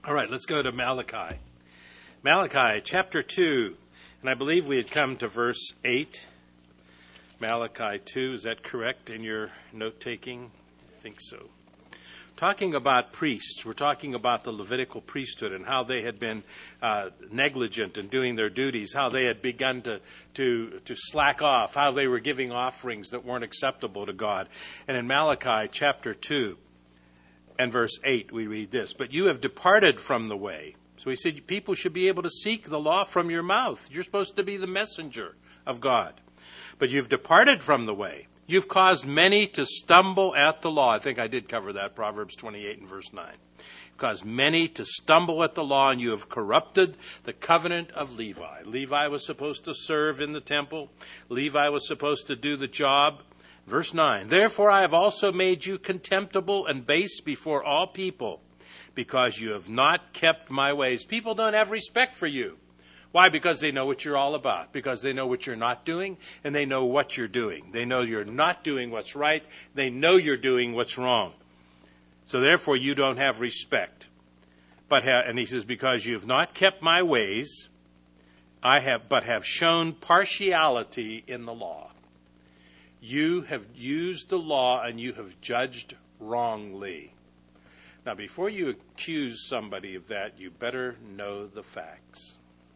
All right, let's go to Malachi. Malachi chapter 2, and I believe we had come to verse 8. Malachi 2, is that correct in your note-taking? I think so. Talking about priests, we're talking about the Levitical priesthood and how they had been negligent in doing their duties, how they had begun to slack off, how they were giving offerings that weren't acceptable to God. And in Malachi chapter 2 and verse 8, we read this, "But you have departed from the way." So he said people should be able to seek the law from your mouth. You're supposed to be the messenger of God. "But you've departed from the way. You've caused many to stumble at the law." I think I did cover that, Proverbs 28 and verse 9. "You've caused many to stumble at the law, and you have corrupted the covenant of Levi." Levi was supposed to serve in the temple. Levi was supposed to do the job. Verse 9, "Therefore I have also made you contemptible and base before all people, because you have not kept my ways." People don't have respect for you. Why? Because they know what you're all about. Because they know what you're not doing, and they know what you're doing. They know you're not doing what's right. They know you're doing what's wrong. So therefore, you don't have respect. And he says, "Because you have not kept my ways, but have shown partiality in the law." You have used the law, and you have judged wrongly. Now, before you accuse somebody of that, you better know the facts.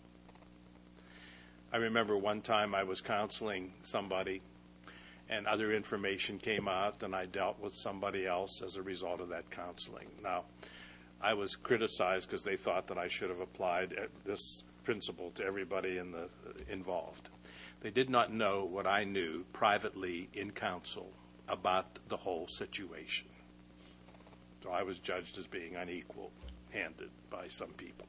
I remember one time I was counseling somebody, and other information came out, and I dealt with somebody else as a result of that counseling. Now, I was criticized because they thought that I should have applied this principle to everybody involved. They did not know what I knew privately in counsel about the whole situation. So I was judged as being unequal-handed by some people.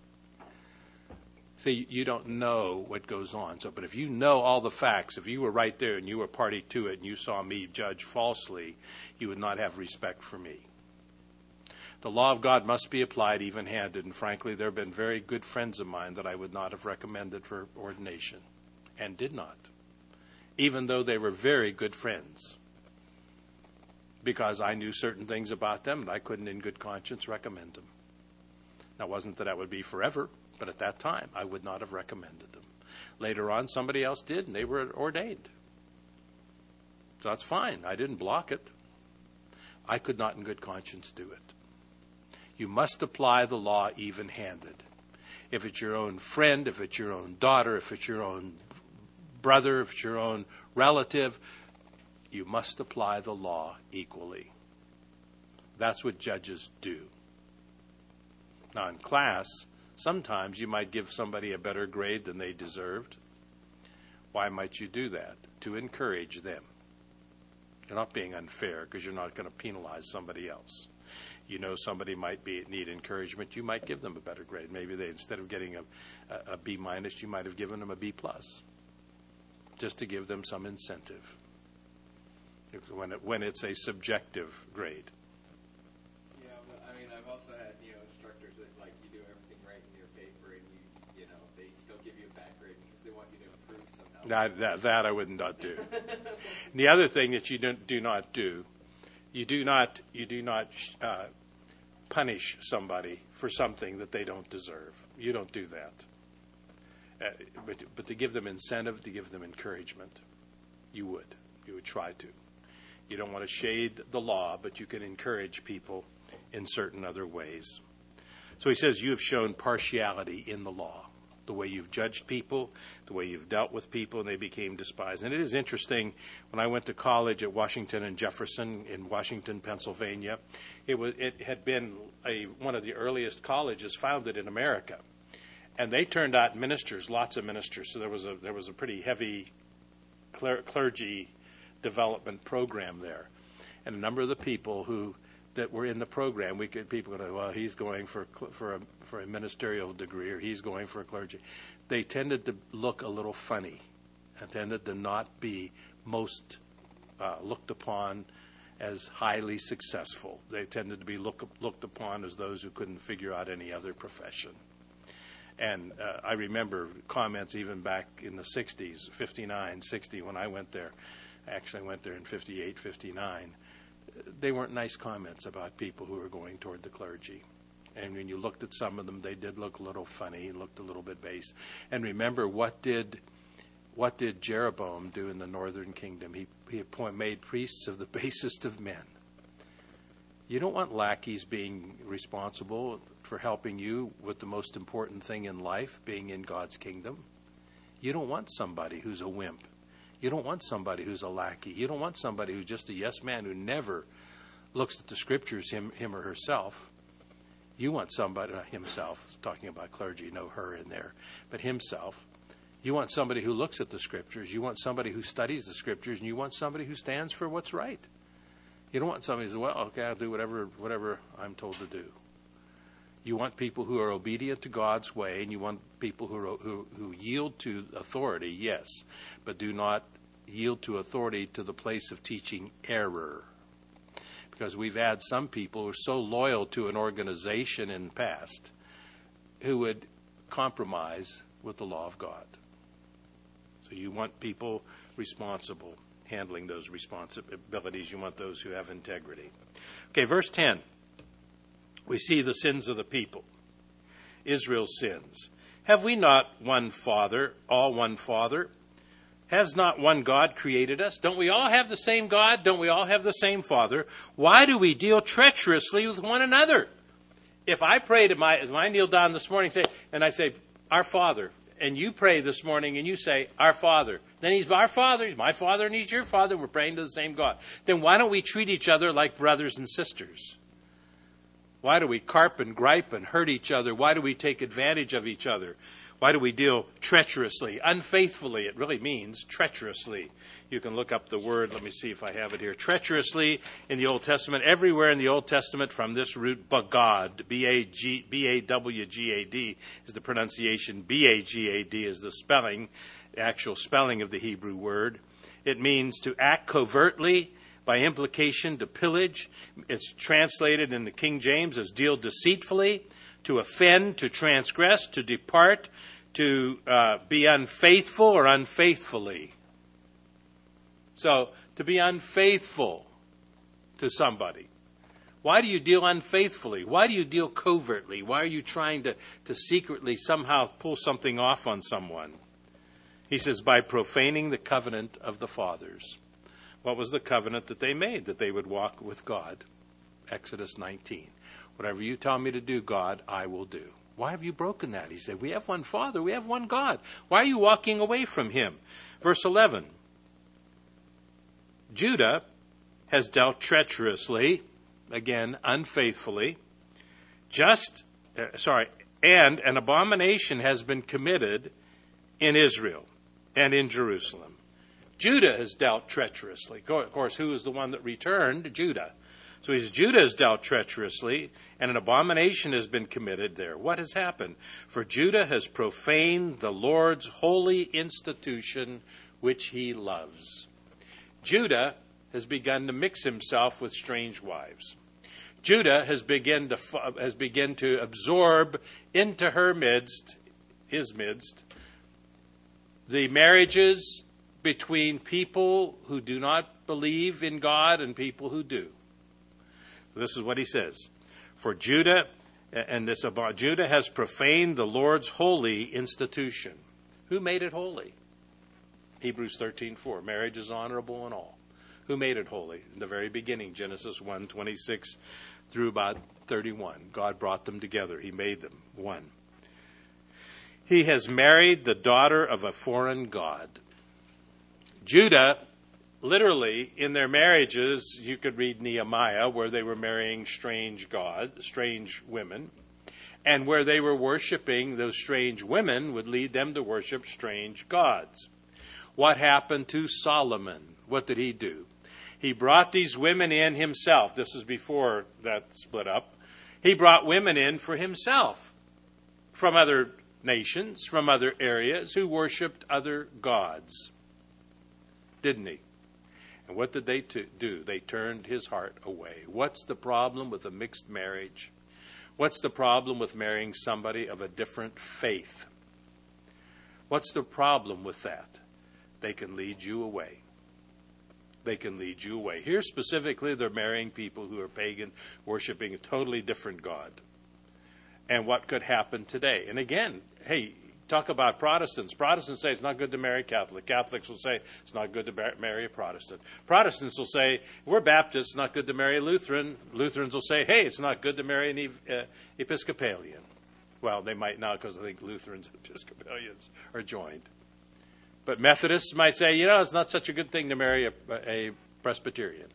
See, you don't know what goes on. But if you know all the facts, if you were right there and you were party to it and you saw me judge falsely, you would not have respect for me. The law of God must be applied even-handed, and frankly, there have been very good friends of mine that I would not have recommended for ordination, and did not, even though they were very good friends, because I knew certain things about them and I couldn't in good conscience recommend them. Now, it wasn't that would be forever, but at that time, I would not have recommended them. Later on, somebody else did, and they were ordained. So that's fine. I didn't block it. I could not in good conscience do it. You must apply the law even-handed. If it's your own friend, if it's your own daughter, if it's your own brother, if it's your own relative, you must apply the law equally. That's what judges do. Now, in class, sometimes you might give somebody a better grade than they deserved. Why might you do that? To encourage them. You're not being unfair because you're not going to penalize somebody else. You know somebody might need encouragement. You might give them a better grade. Maybe instead of getting a B minus, you might have given them a B plus, just to give them some incentive when it's a subjective grade. Yeah, but I mean, I've also had instructors that you do everything right in your paper, and they still give you a bad grade because they want you to improve somehow. That I would not do. The other thing that you do not do, you do not punish somebody for something that they don't deserve. You don't do that. But to give them incentive, to give them encouragement, you would try to. You don't want to shade the law, but you can encourage people in certain other ways. So he says, you have shown partiality in the law, the way you've judged people, the way you've dealt with people, and they became despised. And it is interesting, when I went to college at Washington and Jefferson in Washington, Pennsylvania, it had been one of the earliest colleges founded in America. And they turned out ministers, lots of ministers. So there was a pretty heavy clergy development program there. And a number of the people that were in the program, people go, well, he's going for a ministerial degree, or he's going for a clergy. They tended to look a little funny, and tended to not be most looked upon as highly successful. They tended to be looked upon as those who couldn't figure out any other profession. And I remember comments even back in the 60s, 59, 60, when I went there. I actually went there in 58, 59. They weren't nice comments about people who were going toward the clergy. And when you looked at some of them, they did look a little funny, looked a little bit base. And remember, what did Jeroboam do in the northern kingdom? He made priests of the basest of men. You don't want lackeys being responsible for helping you with the most important thing in life, being in God's kingdom. You don't want somebody who's a wimp. You don't want somebody who's a lackey. You don't want somebody who's just a yes man who never looks at the scriptures, him or herself. You want somebody, himself, talking about clergy, no her in there, but himself. You want somebody who looks at the scriptures. You want somebody who studies the scriptures, and you want somebody who stands for what's right. You don't want somebody who says, well, okay, I'll do whatever I'm told to do. You want people who are obedient to God's way, and you want people who yield to authority, yes, but do not yield to authority to the place of teaching error. Because we've had some people who are so loyal to an organization in the past who would compromise with the law of God. So you want people responsible, handling those responsibilities. You want those who have integrity. Okay, verse 10. We see the sins of the people. Israel's sins. Have we not one Father, all one Father? Has not one God created us? Don't we all have the same God? Don't we all have the same Father? Why do we deal treacherously with one another? If I pray as I kneel down this morning and I say, our Father, and you pray this morning and you say, our Father, then he's our Father, he's my Father, and he's your Father, we're praying to the same God. Then why don't we treat each other like brothers and sisters? Why do we carp and gripe and hurt each other? Why do we take advantage of each other? Why do we deal treacherously, unfaithfully? It really means treacherously. You can look up the word. Let me see if I have it here. Treacherously in the Old Testament, everywhere in the Old Testament from this root, bagad, B-A-W-G-A-D is the pronunciation. B-A-G-A-D is the spelling, the actual spelling of the Hebrew word. It means to act covertly, by implication to pillage. It's translated in the King James as deal deceitfully, to offend, to transgress, to depart, to be unfaithful or unfaithfully. So, to be unfaithful to somebody. Why do you deal unfaithfully? Why do you deal covertly? Why are you trying to secretly somehow pull something off on someone? He says, by profaning the covenant of the fathers. What was the covenant that they made? That they would walk with God. Exodus 19. Whatever you tell me to do, God, I will do. Why have you broken that? He said, we have one Father, we have one God. Why are you walking away from him? Verse 11. Judah has dealt treacherously, again, unfaithfully, and an abomination has been committed in Israel and in Jerusalem. Judah has dealt treacherously. Of course, who is the one that returned? Judah. So he says, Judah has dealt treacherously, and an abomination has been committed there. What has happened? For Judah has profaned the Lord's holy institution, which he loves. Judah has begun to mix himself with strange wives. Judah has begun to absorb into his midst, the marriages between people who do not believe in God and people who do. This is what he says. For Judah, Judah has profaned the Lord's holy institution. Who made it holy? Hebrews 13:4. Marriage is honorable and all. Who made it holy? In the very beginning, Genesis 1:26 through about 31. God brought them together. He made them one. He has married the daughter of a foreign god. Judah, literally, in their marriages, you could read Nehemiah, where they were marrying strange women, and where they were worshiping those strange women would lead them to worship strange gods. What happened to Solomon? What did he do? He brought these women in himself. This was before that split up. He brought women in for himself from other nations, from other areas, who worshipped other gods. Didn't he? And what did they do? They turned his heart away. What's the problem with a mixed marriage? What's the problem with marrying somebody of a different faith? What's the problem with that? They can lead you away. They can lead you away. Here specifically, they're marrying people who are pagan, worshiping a totally different God. and what could happen today. And again, hey, talk about Protestants. Protestants say it's not good to marry a Catholic. Catholics will say it's not good to marry a Protestant. Protestants will say, we're Baptists, it's not good to marry a Lutheran. Lutherans will say, hey, it's not good to marry an Episcopalian. Well, they might not, because I think Lutherans and Episcopalians are joined. But Methodists might say, it's not such a good thing to marry a Presbyterian.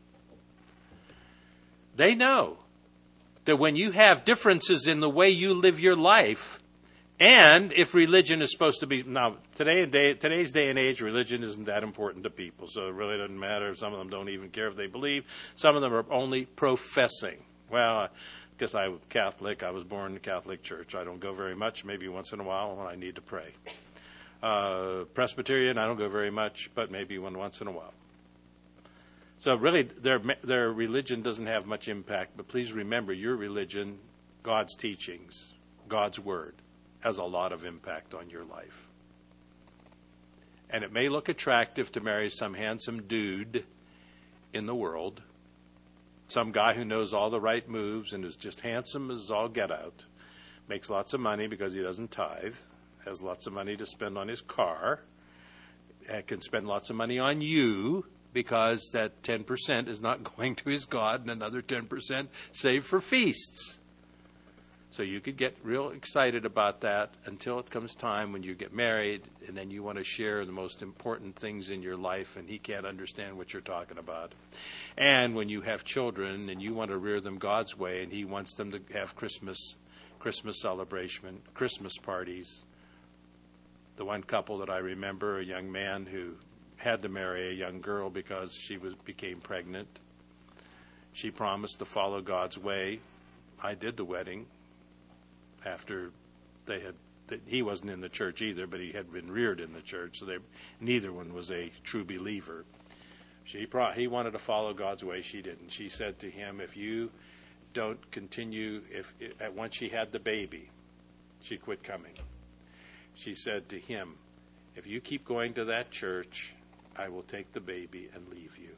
They know that when you have differences in the way you live your life, and if religion is supposed to be, now today's day and age, religion isn't that important to people, so it really doesn't matter. Some of them don't even care if they believe. Some of them are only professing. Well, because I'm Catholic, I was born in the Catholic Church. I don't go very much, maybe once in a while when I need to pray. Presbyterian, I don't go very much, but maybe once in a while. So really, their religion doesn't have much impact, but please remember, your religion, God's teachings, God's Word, has a lot of impact on your life. And it may look attractive to marry some handsome dude in the world, some guy who knows all the right moves and is just handsome as all get out, makes lots of money because he doesn't tithe, has lots of money to spend on his car, and can spend lots of money on you because that 10% is not going to his God and another 10% saved for feasts. So you could get real excited about that until it comes time when you get married and then you want to share the most important things in your life and he can't understand what you're talking about. And when you have children and you want to rear them God's way and he wants them to have Christmas celebration, Christmas parties. The one couple that I remember, a young man who had to marry a young girl because she became pregnant. She promised to follow God's way. I did the wedding. After he wasn't in the church either, but he had been reared in the church, so neither one was a true believer. He wanted to follow God's way, she didn't. She said to him, if you don't continue, once she had the baby, she quit coming. She said to him, if you keep going to that church, I will take the baby and leave you.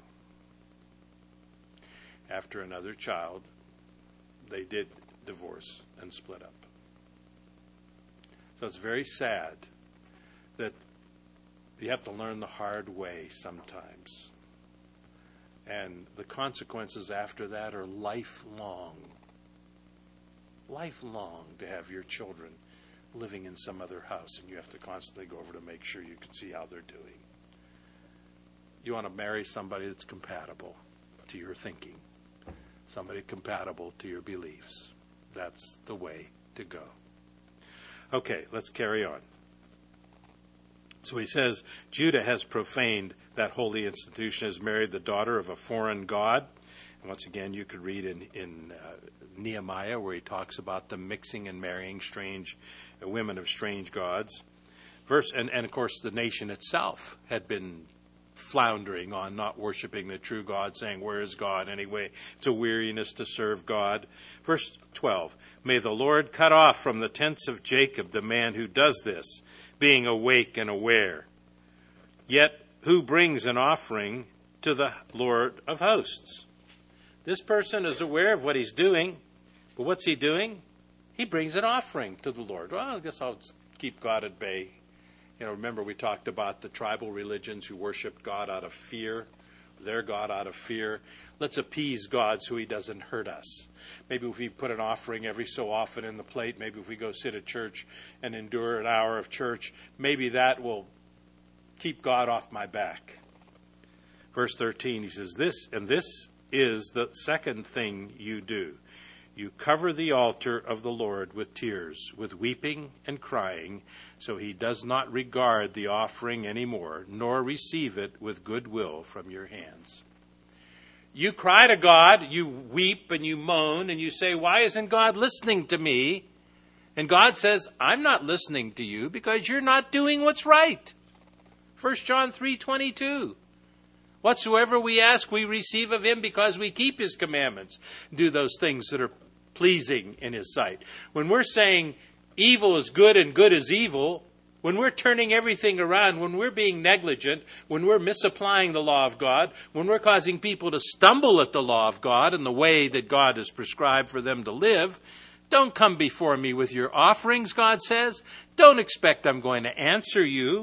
After another child, they did divorce and split up. So it's very sad that you have to learn the hard way sometimes. And the consequences after that are lifelong. Lifelong to have your children living in some other house and you have to constantly go over to make sure you can see how they're doing. You want to marry somebody that's compatible to your thinking, somebody compatible to your beliefs. That's the way to go. Okay, let's carry on. So he says, Judah has profaned that holy institution, has married the daughter of a foreign god. And once again, you could read in Nehemiah where he talks about the mixing and marrying strange women of strange gods. And of course, the nation itself had been floundering on not worshiping the true God, saying, where is God anyway? It's a weariness to serve God. Verse 12, may the Lord cut off from the tents of Jacob the man who does this, being awake and aware. Yet who brings an offering to the Lord of hosts? This person is aware of what he's doing, but what's he doing? He brings an offering to the Lord. Well, I guess I'll keep God at bay. Remember we talked about the tribal religions who worship God out of fear, their God out of fear. Let's appease God so he doesn't hurt us. Maybe if we put an offering every so often in the plate, maybe if we go sit at church and endure an hour of church, maybe that will keep God off my back. Verse 13, he says, this is the second thing you do. You cover the altar of the Lord with tears, with weeping and crying, so he does not regard the offering anymore, nor receive it with goodwill from your hands. You cry to God, you weep and you moan, and you say, why isn't God listening to me? And God says, I'm not listening to you because you're not doing what's right. 1 John 3:22. Whatsoever we ask, we receive of him because we keep his commandments, do those things that are pleasing in his sight. When we're saying evil is good and good is evil, when we're turning everything around, when we're being negligent, when we're misapplying the law of God, when we're causing people to stumble at the law of God and the way that God has prescribed for them to live, Don't come before me with your offerings, God says. Don't expect I'm going to answer you.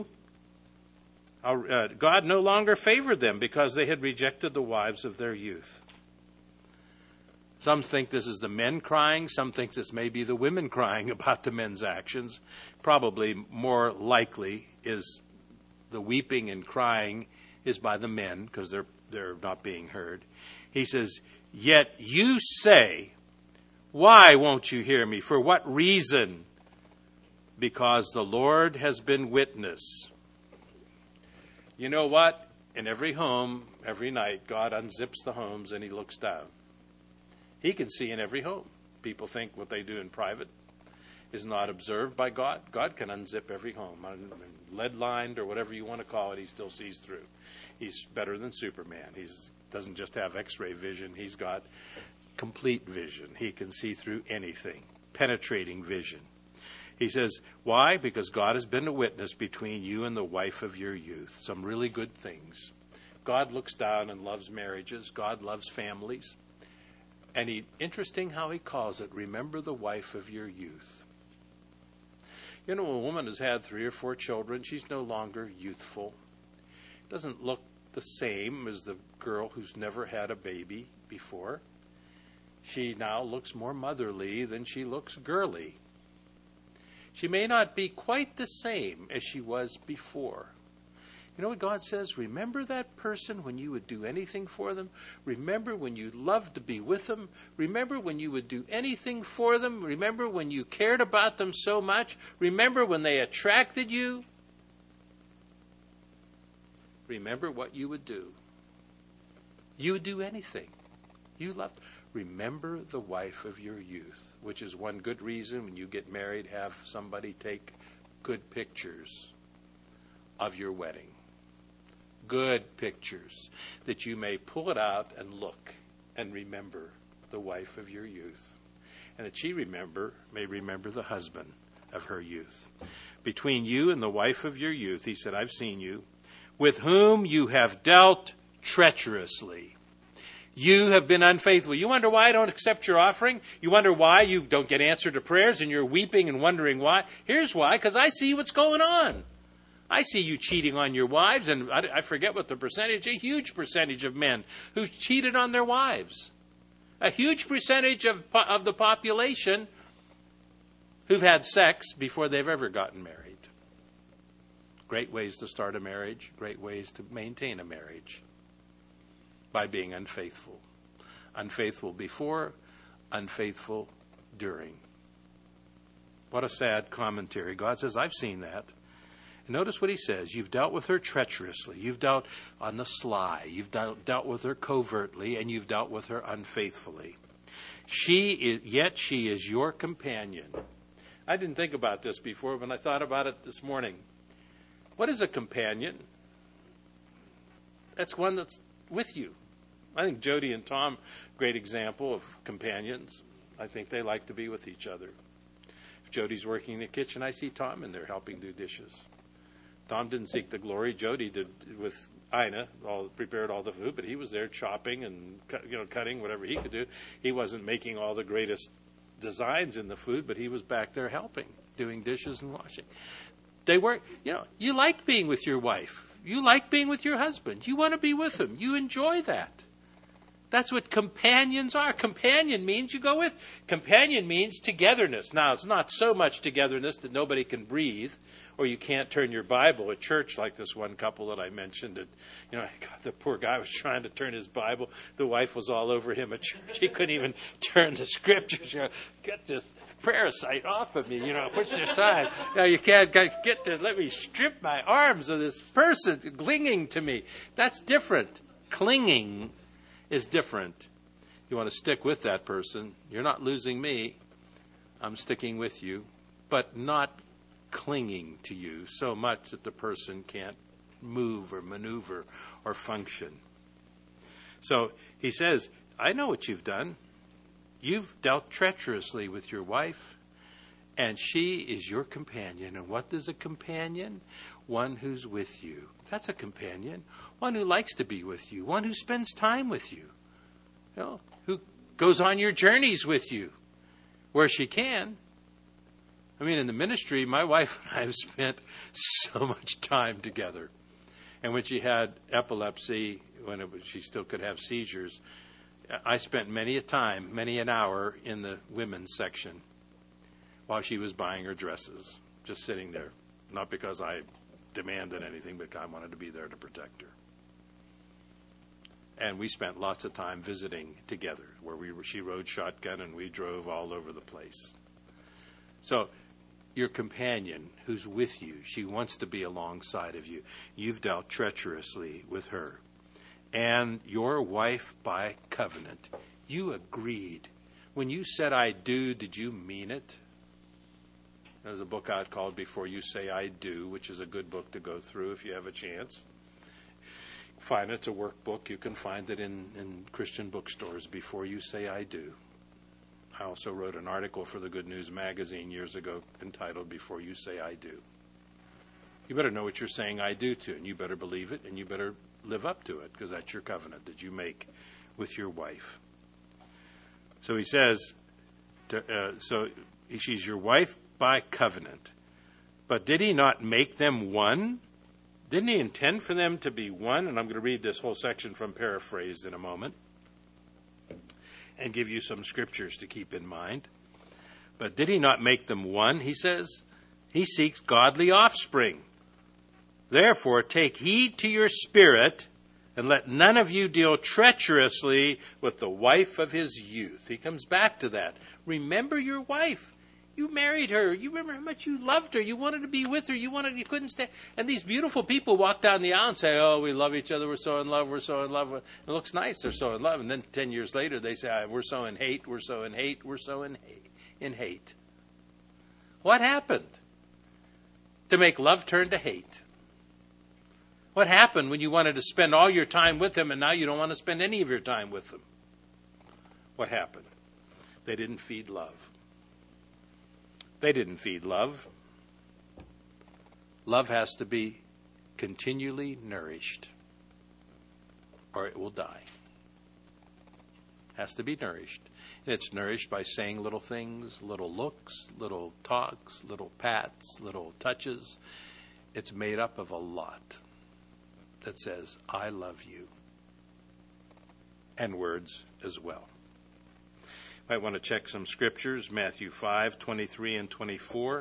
God no longer favored them because they had rejected the wives of their youth. Some think this is the men crying. Some think this may be the women crying about the men's actions. Probably more likely is the weeping and crying is by the men because they're not being heard. He says, yet you say, why won't you hear me? For what reason? Because the Lord has been witness. You know what? In every home, every night, God unzips the homes and he looks down. He can see in every home. People think what they do in private is not observed by God. God can unzip every home. Lead-lined or whatever you want to call it, he still sees through. He's better than Superman. He doesn't just have X-ray vision. He's got complete vision. He can see through anything. Penetrating vision. He says, why? Because God has been a witness between you and the wife of your youth. Some really good things. God looks down and loves marriages. God loves families. And interesting how he calls it, remember the wife of your youth. You know, a woman has had 3 or 4 children. She's no longer youthful. Doesn't look the same as the girl who's never had a baby before. She now looks more motherly than she looks girly. She may not be quite the same as she was before. You know what God says? Remember that person when you would do anything for them. Remember when you loved to be with them. Remember when you would do anything for them. Remember when you cared about them so much. Remember when they attracted you. Remember what you would do. You would do anything. You loved. Remember the wife of your youth, which is one good reason when you get married, have somebody take good pictures of your wedding. Good pictures that you may pull it out and look and remember the wife of your youth. And that she may remember the husband of her youth. Between you and the wife of your youth, he said, I've seen you, with whom you have dealt treacherously. You have been unfaithful. You wonder why I don't accept your offering? You wonder why you don't get answer to prayers and you're weeping and wondering why? Here's why, because I see what's going on. I see you cheating on your wives, and I forget what the percentage, a huge percentage of men who cheated on their wives. A huge percentage of the population who've had sex before they've ever gotten married. Great ways to start a marriage, great ways to maintain a marriage. By being unfaithful. Unfaithful before, unfaithful during. What a sad commentary. God says, I've seen that. And notice what he says. You've dealt with her treacherously. You've dealt on the sly. You've dealt with her covertly, and you've dealt with her unfaithfully. Yet she is your companion. I didn't think about this before, but I thought about it this morning. What is a companion? That's one that's with you. I think Jody and Tom, great example of companions. I think they like to be with each other. If Jody's working in the kitchen, I see Tom in there helping do dishes. Tom didn't seek the glory. Jody did with Ina, prepared all the food, but he was there chopping and cutting whatever he could do. He wasn't making all the greatest designs in the food, but he was back there helping, doing dishes and washing. They were, you like being with your wife. You like being with your husband. You want to be with him. You enjoy that. That's what companions are. Companion means you go with. Companion means togetherness. Now, it's not so much togetherness that nobody can breathe or you can't turn your Bible at church like this one couple that I mentioned. The poor guy was trying to turn his Bible. The wife was all over him at church. He couldn't even turn the scriptures. Get this parasite off of me, push it aside. You can't get this. Let me strip my arms of this person clinging to me. That's different. Clinging is different. You want to stick with that person. You're not losing me. I'm sticking with you, but not clinging to you so much that the person can't move or maneuver or function. So he says, I know what you've done. You've dealt treacherously with your wife, and she is your companion. And what is a companion? One who's with you. That's a companion. One who likes to be with you. One who spends time with you. Who goes on your journeys with you. where she can. I mean, in the ministry, my wife and I have spent so much time together. And when she had epilepsy, she still could have seizures, I spent many an hour in the women's section while she was buying her dresses, just sitting there. Not because I demanded anything, but I wanted to be there to protect her. And we spent lots of time visiting together, where she rode shotgun and we drove all over the place. So your companion who's with you, she wants to be alongside of you. You've dealt treacherously with her. And your wife by covenant, you agreed. When you said I do, did you mean it? There's a book out called Before You Say I Do, which is a good book to go through if you have a chance. Find it. It's a workbook. You can find it in Christian bookstores, Before You Say I Do. I also wrote an article for the Good News magazine years ago entitled Before You Say I Do. You better know what you're saying I do to, and you better believe it, and you better live up to it, because that's your covenant that you make with your wife. So he says, she's your wife by covenant. But did he not make them one? Didn't he intend for them to be one? And I'm going to read this whole section from Paraphrased in a moment and give you some scriptures to keep in mind. But did he not make them one? He says, he seeks godly offspring. Therefore, take heed to your spirit, and let none of you deal treacherously with the wife of his youth. He comes back to that. Remember your wife. You married her. You remember how much you loved her. You wanted to be with her. You couldn't stay. And these beautiful people walk down the aisle and say, oh, we love each other. We're so in love. We're so in love. It looks nice. They're so in love. And then 10 years later, they say, we're so in hate. We're so in hate. We're so in hate. What happened to make love turn to hate? What happened when you wanted to spend all your time with them and now you don't want to spend any of your time with them? What happened? They didn't feed love. They didn't feed love. Love has to be continually nourished, or it will die. Has to be nourished. And it's nourished by saying little things, little looks, little talks, little pats, little touches. It's made up of a lot that says, I love you. And words as well. Might want to check some scriptures, Matthew 5, 23 and 24.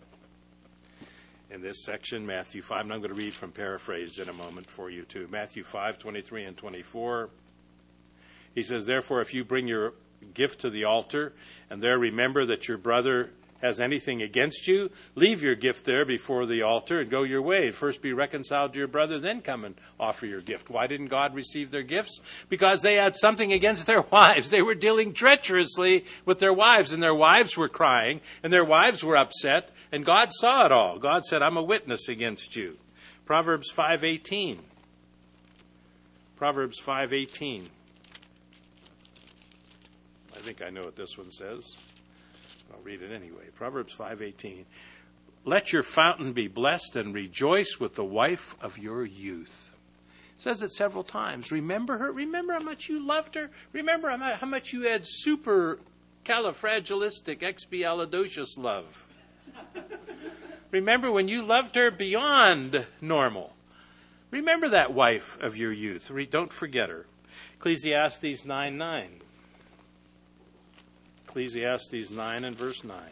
In this section, Matthew 5, and I'm going to read from Paraphrased in a moment for you too. Matthew 5, 23 and 24. He says, therefore, if you bring your gift to the altar, and there remember that your brother has anything against you, leave your gift there before the altar and go your way. First be reconciled to your brother, then come and offer your gift. Why didn't God receive their gifts? Because they had something against their wives. They were dealing treacherously with their wives, and their wives were crying, and their wives were upset, and God saw it all. God said, I'm a witness against you. Proverbs 5:18. Proverbs 5:18. I think I know what this one says. I'll read it anyway. Proverbs 5:18. Let your fountain be blessed and rejoice with the wife of your youth. It says it several times. Remember her. Remember how much you loved her. Remember how much you had supercalifragilisticexpialidocious love. Remember when you loved her beyond normal. Remember that wife of your youth. Don't forget her. Ecclesiastes 9:9. Ecclesiastes 9 and verse 9.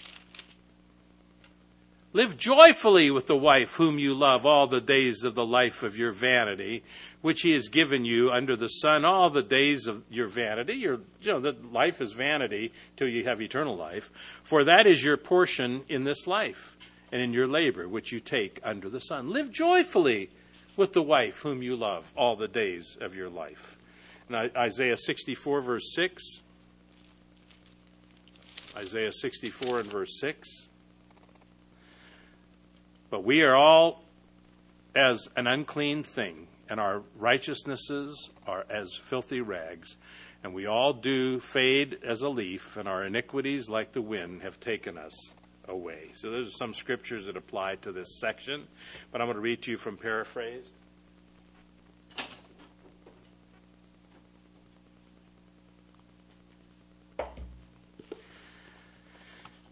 Live joyfully with the wife whom you love all the days of the life of your vanity, which he has given you under the sun all the days of your vanity. The life is vanity till you have eternal life. For that is your portion in this life and in your labor, which you take under the sun. Live joyfully with the wife whom you love all the days of your life. And Isaiah 64 verse 6. Isaiah 64 and verse 6. But we are all as an unclean thing, and our righteousnesses are as filthy rags, and we all do fade as a leaf, and our iniquities like the wind have taken us away. So those are some scriptures that apply to this section, but I'm going to read to you from Paraphrased.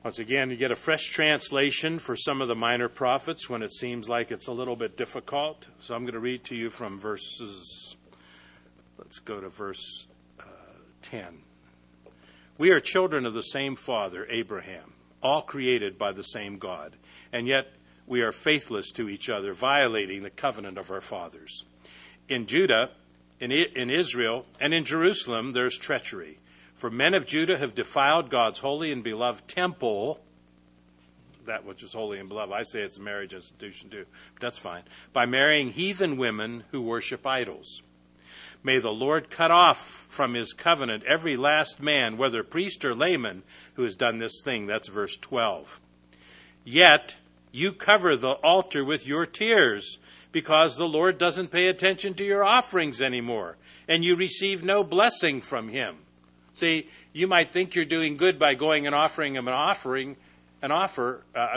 Once again, you get a fresh translation for some of the minor prophets when it seems like it's a little bit difficult. So I'm going to read to you from let's go to verse 10. We are children of the same father, Abraham, all created by the same God, and yet we are faithless to each other, violating the covenant of our fathers. In Judah, in Israel, and in Jerusalem, there's treachery. For men of Judah have defiled God's holy and beloved temple, that which is holy and beloved. I say it's a marriage institution too, but that's fine. By marrying heathen women who worship idols. May the Lord cut off from his covenant every last man, whether priest or layman, who has done this thing. That's verse 12. Yet you cover the altar with your tears, because the Lord doesn't pay attention to your offerings anymore, and you receive no blessing from him. See, you might think you're doing good by going and offering him an offering. Yes, I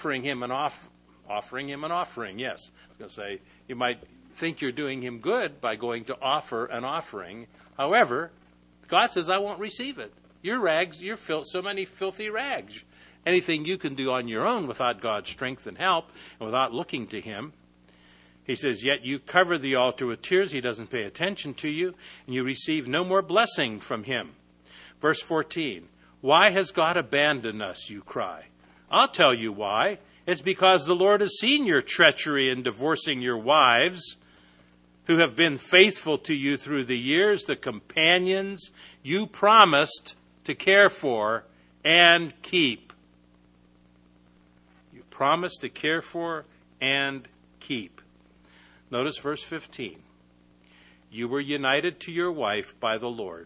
was going to say, you might think you're doing him good by going to offer an offering. However, God says, I won't receive it. Your rags, so many filthy rags. Anything you can do on your own without God's strength and help, and without looking to him. He says, yet you cover the altar with tears. He doesn't pay attention to you, and you receive no more blessing from him. Verse 14, why has God abandoned us, you cry? I'll tell you why. It's because the Lord has seen your treachery in divorcing your wives, who have been faithful to you through the years, the companions you promised to care for and keep. You promised to care for and keep. Notice verse 15. You were united to your wife by the Lord.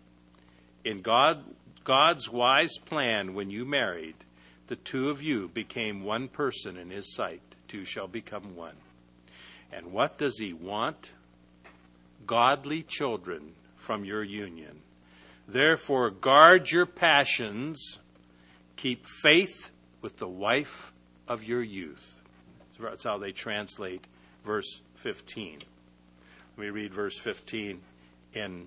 In God's wise plan, when you married, the two of you became one person in his sight. Two shall become one. And what does he want? Godly children from your union. Therefore, guard your passions. Keep faith with the wife of your youth. That's how they translate verse 15. Let me read verse 15 in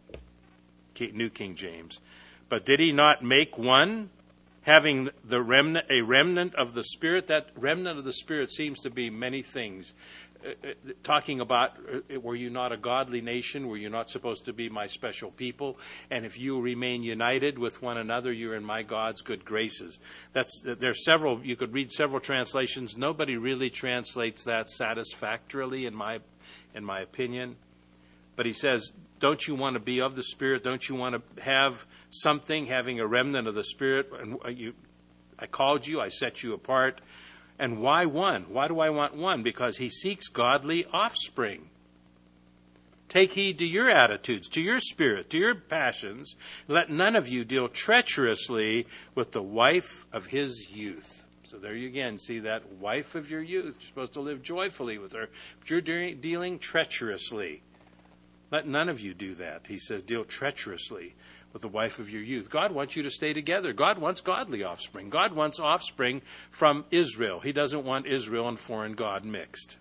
New King James. But did he not make one, having a remnant of the Spirit? That remnant of the Spirit seems to be many things. Talking about, were you not a godly nation? Were you not supposed to be my special people? And if you remain united with one another, you're in my God's good graces. There's several. You could read several translations. Nobody really translates that satisfactorily, in my opinion. But he says, don't you want to be of the Spirit? Don't you want to have something, having a remnant of the Spirit? And I called you. I set you apart. And why one? Why do I want one? Because he seeks godly offspring. Take heed to your attitudes, to your spirit, to your passions. Let none of you deal treacherously with the wife of his youth. So there you again see that wife of your youth. You're supposed to live joyfully with her. But you're dealing treacherously. Let none of you do that. He says, deal treacherously with the wife of your youth. God wants you to stay together. God wants godly offspring. God wants offspring from Israel. He doesn't want Israel and foreign God mixed.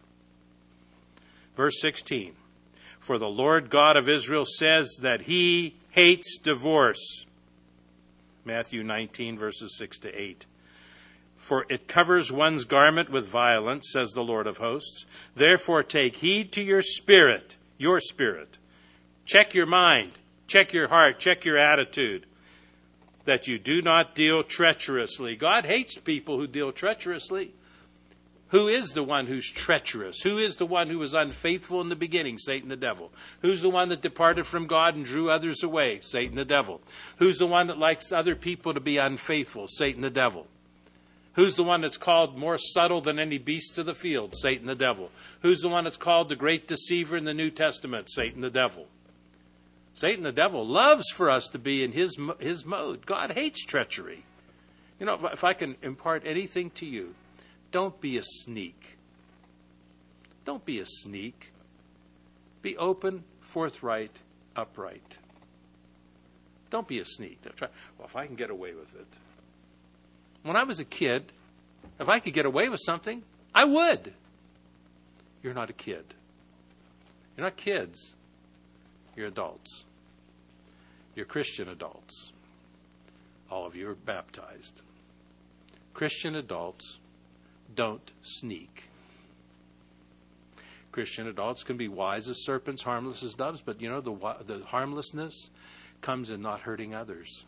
Verse 16. For the Lord God of Israel says that he hates divorce. Matthew 19, verses 6 to 8. For it covers one's garment with violence, says the Lord of hosts. Therefore take heed to your spirit. Check your mind. Check your heart. Check your attitude. That you do not deal treacherously. God hates people who deal treacherously. Who is the one who's treacherous? Who is the one who was unfaithful in the beginning? Satan the devil. Who's the one that departed from God and drew others away? Satan the devil. Who's the one that likes other people to be unfaithful? Satan the devil. Who's the one that's called more subtle than any beast of the field? Satan the devil. Who's the one that's called the great deceiver in the New Testament? Satan the devil. Satan the devil loves for us to be in his mode. God hates treachery. You know, if I can impart anything to you, don't be a sneak. Don't be a sneak. Be open, forthright, upright. Don't be a sneak. Well, if I can get away with it. When I was a kid, if I could get away with something, I would. You're not a kid. You're not kids. You're adults. You're Christian adults. All of you are baptized. Christian adults don't sneak. Christian adults can be wise as serpents, harmless as doves, but the harmlessness comes in not hurting others.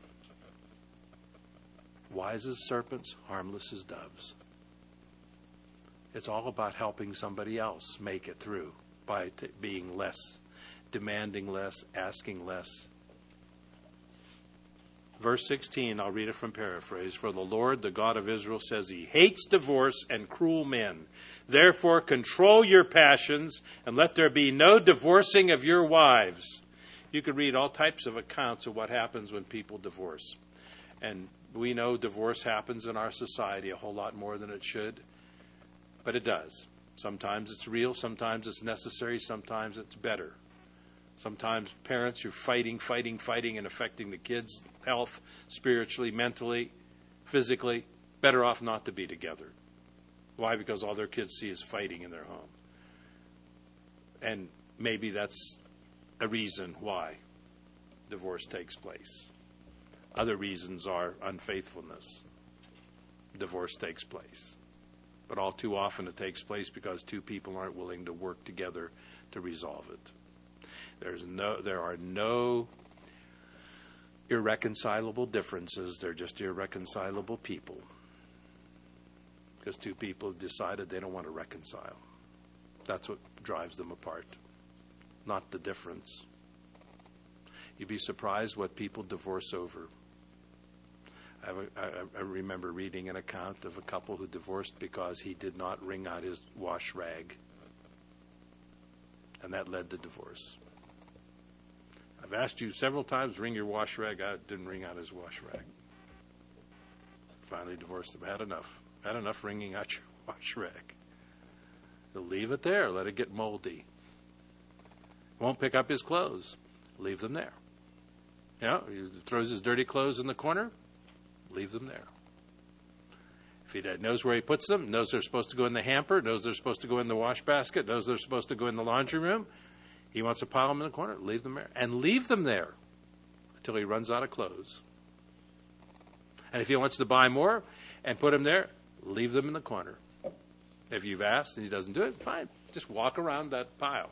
Wise as serpents, harmless as doves. It's all about helping somebody else make it through by being less, demanding less, asking less. Verse 16, I'll read it from paraphrase. For the Lord, the God of Israel, says he hates divorce and cruel men. Therefore, control your passions and let there be no divorcing of your wives. You could read all types of accounts of what happens when people divorce. And we know divorce happens in our society a whole lot more than it should. But it does. Sometimes it's real, sometimes it's necessary, sometimes it's better. Sometimes parents are fighting and affecting the kids' health, spiritually, mentally, physically. Better off not to be together. Why? Because all their kids see is fighting in their home. And maybe that's a reason why divorce takes place. Other reasons are unfaithfulness. Divorce takes place. But all too often it takes place because two people aren't willing to work together to resolve it. There are no irreconcilable differences. They're just irreconcilable people. Because two people have decided they don't want to reconcile. That's what drives them apart, not the difference. You'd be surprised what people divorce over. I remember reading an account of a couple who divorced because he did not wring out his wash rag. And that led to divorce. I've asked you several times, wring your wash rag out. Didn't wring out his wash rag. Finally divorced him. Had enough wringing out your wash rag. He'll leave it there. Let it get moldy. Won't pick up his clothes. Leave them there. He throws his dirty clothes in the corner. Leave them there. If he knows where he puts them, knows they're supposed to go in the hamper, knows they're supposed to go in the wash basket, knows they're supposed to go in the laundry room, he wants to pile them in the corner, leave them there. And leave them there until he runs out of clothes. And if he wants to buy more and put them there, leave them in the corner. If you've asked and he doesn't do it, fine. Just walk around that pile.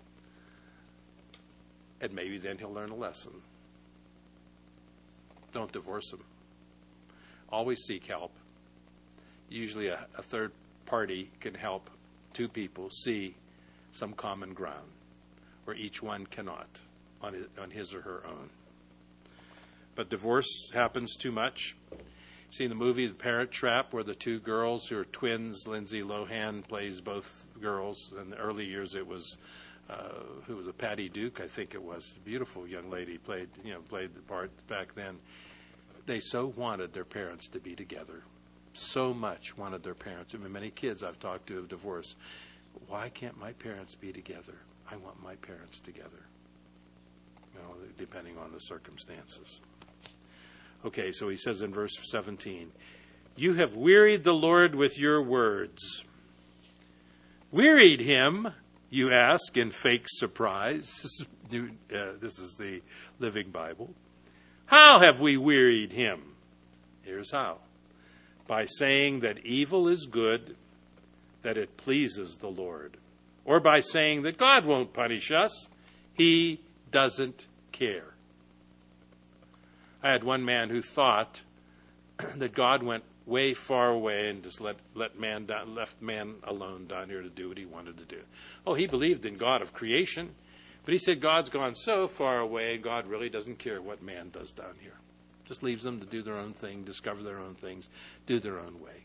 And maybe then he'll learn a lesson. Don't divorce him. Always seek help. Usually a third party can help two people see some common ground where each one cannot on his or her own. But divorce happens too much. Seen the movie The Parent Trap, where the two girls who are twins, Lindsay Lohan plays both girls. In the early years it was who was a Patty Duke, I think it was. A beautiful young lady played the part back then. They so wanted their parents to be together. So much wanted their parents. I mean, many kids I've talked to have divorced. Why can't my parents be together? I want my parents together. Depending on the circumstances. Okay, so he says in verse 17, you have wearied the Lord with your words. Wearied him, you ask in fake surprise. This is the Living Bible. How have we wearied him? Here's how. By saying that evil is good, that it pleases the Lord. Or by saying that God won't punish us. He doesn't care. I had one man who thought that God went way far away and just left man alone down here to do what he wanted to do. Oh, he believed in God of creation. But he said God's gone so far away, and God really doesn't care what man does down here. Just leaves them to do their own thing, discover their own things, do their own way.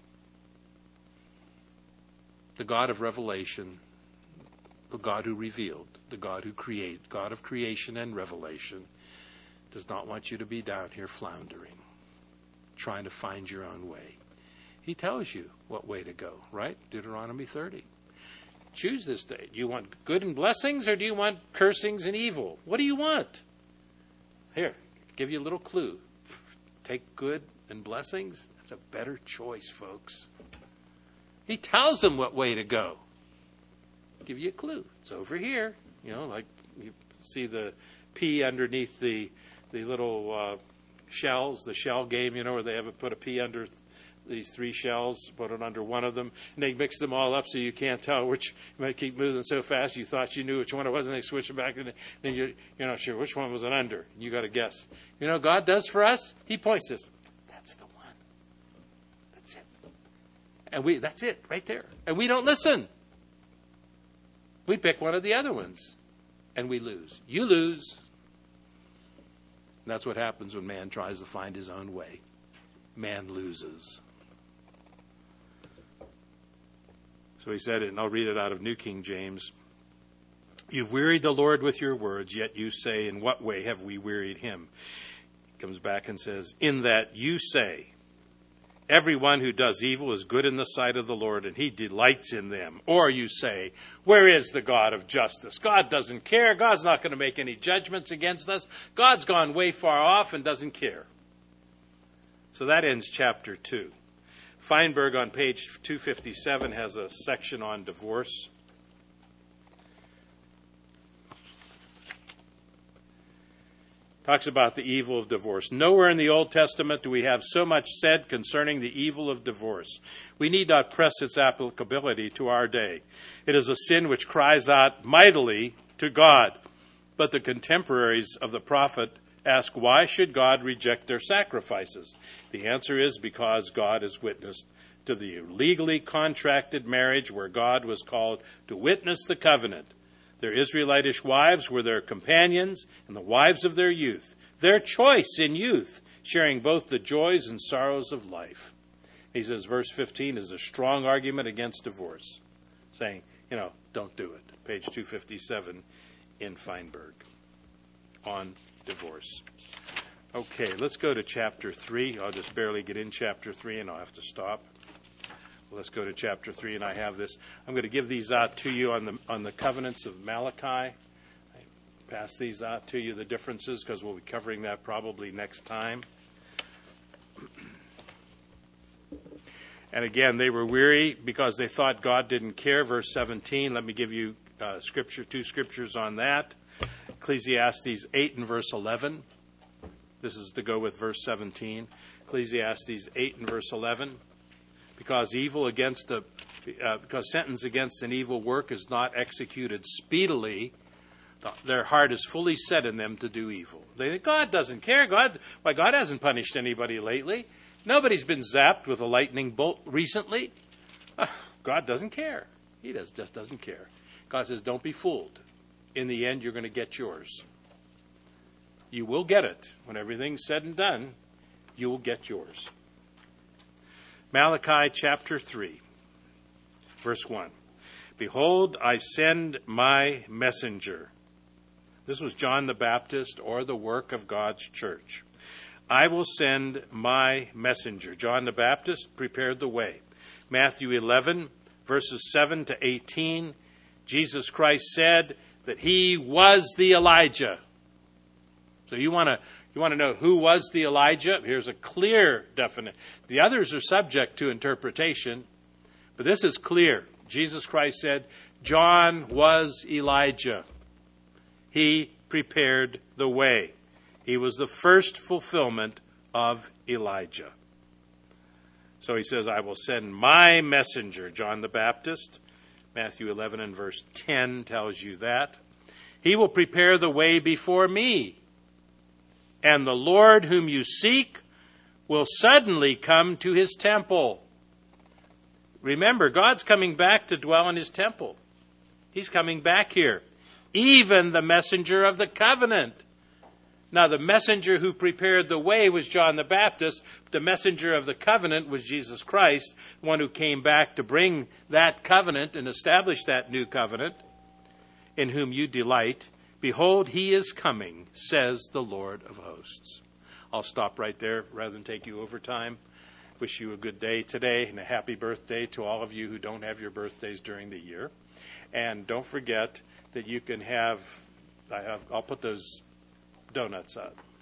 The God of revelation, the God who revealed, the God who created, God of creation and revelation, does not want you to be down here floundering, trying to find your own way. He tells you what way to go, right? Deuteronomy 30. Choose this day. Do you want good and blessings, or do you want cursings and evil? What do you want? Here, give you a little clue. Take good and blessings. That's a better choice, folks. He tells them what way to go. Give you a clue. It's over here. Like you see the pea underneath the little shells, the shell game, where they have put a pea under these 3 shells, put it under one of them, and they mix them all up so you can't tell which. You might keep moving so fast you thought you knew which one it was, and they switch it back, and then you're not sure which one was it under. You got to guess. You know, God does for us. He points this. That's the one. That's it. And that's it right there. And we don't listen. We pick one of the other ones, and we lose. You lose. And that's what happens when man tries to find his own way. Man loses. So he said it, and I'll read it out of New King James. You've wearied the Lord with your words, yet you say, in what way have we wearied him? He comes back and says, in that you say, everyone who does evil is good in the sight of the Lord, and he delights in them. Or you say, where is the God of justice? God doesn't care. God's not going to make any judgments against us. God's gone way far off and doesn't care. So that ends chapter 2. Feinberg on page 257 has a section on divorce. Talks about the evil of divorce. Nowhere in the Old Testament do we have so much said concerning the evil of divorce. We need not press its applicability to our day. It is a sin which cries out mightily to God. But the contemporaries of the prophet ask, why should God reject their sacrifices? The answer is because God has witnessed to the legally contracted marriage where God was called to witness the covenant. Their Israelitish wives were their companions and the wives of their youth, their choice in youth, sharing both the joys and sorrows of life. He says verse 15 is a strong argument against divorce, saying, don't do it. Page 257 in Feinberg on divorce. Okay, let's go to chapter 3. I'll just barely get in chapter 3 and I'll have to stop. Let's go to chapter 3, and I have this. I'm going to give these out to you on the covenants of Malachi. I pass these out to you, the differences, because we'll be covering that probably next time. And again, they were weary because they thought God didn't care. Verse 17, let me give you two scriptures on that. Ecclesiastes 8 and verse 11. This is to go with verse 17. Ecclesiastes 8 and verse 11. Because sentence against an evil work is not executed speedily, their heart is fully set in them to do evil. They think God doesn't care. God hasn't punished anybody lately. Nobody's been zapped with a lightning bolt recently. God doesn't care. He just doesn't care. God says, don't be fooled. In the end, you're going to get yours. You will get it. When everything's said and done, you will get yours. Malachi chapter 3, verse 1. Behold, I send my messenger. This was John the Baptist, or the work of God's church. I will send my messenger. John the Baptist prepared the way. Matthew 11, verses 7 to 18. Jesus Christ said that he was the Elijah. So you want to know who was the Elijah? Here's a clear definition. The others are subject to interpretation, but this is clear. Jesus Christ said, John was Elijah. He prepared the way. He was the first fulfillment of Elijah. So he says, I will send my messenger, John the Baptist. Matthew 11 and verse 10 tells you that. He will prepare the way before me. And the Lord whom you seek will suddenly come to his temple. Remember, God's coming back to dwell in his temple. He's coming back here. Even the messenger of the covenant. Now, the messenger who prepared the way was John the Baptist. The messenger of the covenant was Jesus Christ, the one who came back to bring that covenant and establish that new covenant, in whom you delight. Behold, he is coming, says the Lord of hosts. I'll stop right there rather than take you over time. Wish you a good day today and a happy birthday to all of you who don't have your birthdays during the year. And don't forget that you can I'll put those donuts up.